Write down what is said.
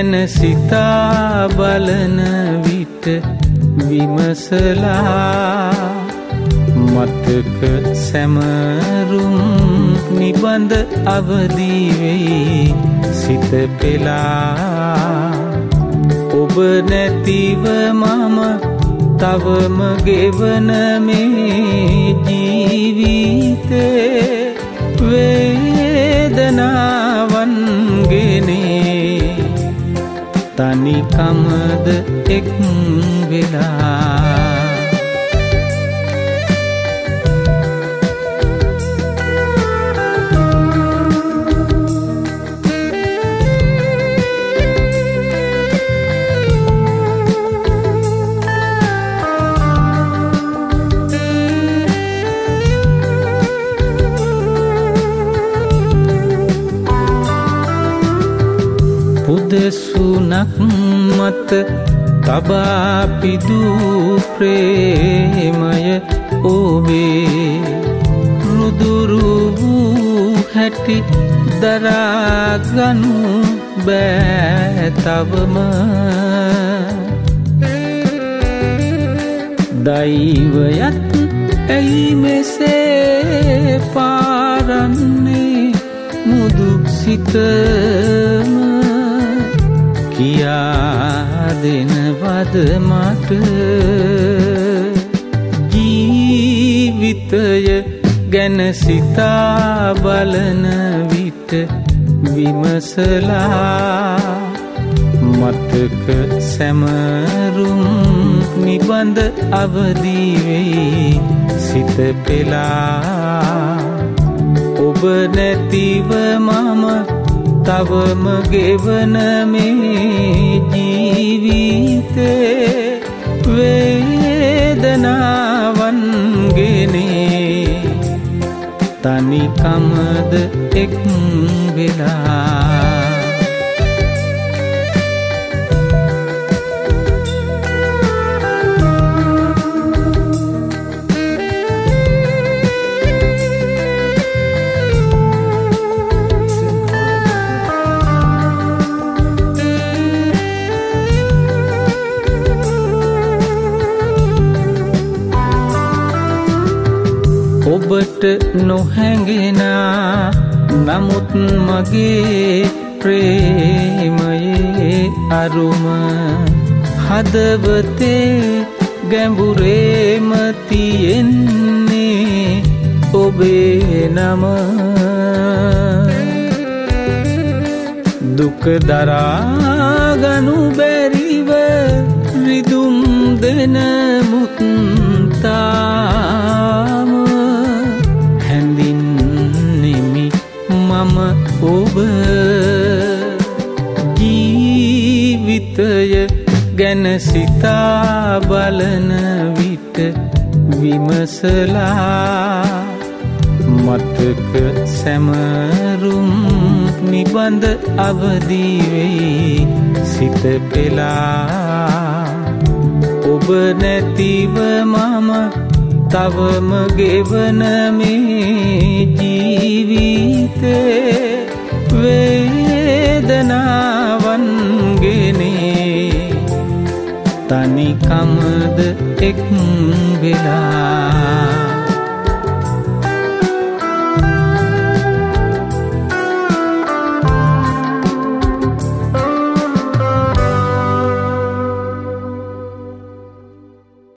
ගැන සිතා බලන විට විමසලා මතක සැමරුම් නිබඳ අවදි වෙයි සිත පෙලා ඔබ නැතිව මම තවම ගෙවන මේ ජීවිතේ වේදනාවන් ගෙනේ තනිකමද එක් වෙලා පුදසුනක් මත තබා පිදූ ප්‍රේමය ඔබේ රුදුරු වූ හැටි දරාගනු බෑ තවම දෛවයත් ඇයි මෙසේ පාරන්නේ මුදුක් සිතම කියා දෙනවද මට ජීවිතය ගැන සිතා බලන විට විමසලා මතක සැමරුම් නිබඳ අවදි වෙයි සිත පෙලා ඔබ නැතිව මම තවම ගෙවන මේ ජීවිතේ වේදනාවන් ගෙනේ තනිකමද එක් වෙලා ඔබට නොහැඟෙනා නමුත් මගේ ප්‍රේමයේ අරුම හදවතේ ගැඹුරේම තියෙන්නේ ඔබේ නම දුක දරාගනු බැරිව රිදුම් දෙන මුත්තාම හැඳින්නෙමි මම ඔබ ජීවිතය ගැන සිතා බලන විට විමසලා මතක සැමරුම් නිබඳ අවදි වෙයි සිත පෙලා ඔබ නැතිව මම තවම ගෙවන මේ ජීවිතේ වේදනාවන් ගෙනේ තනිකමද එක් වෙලා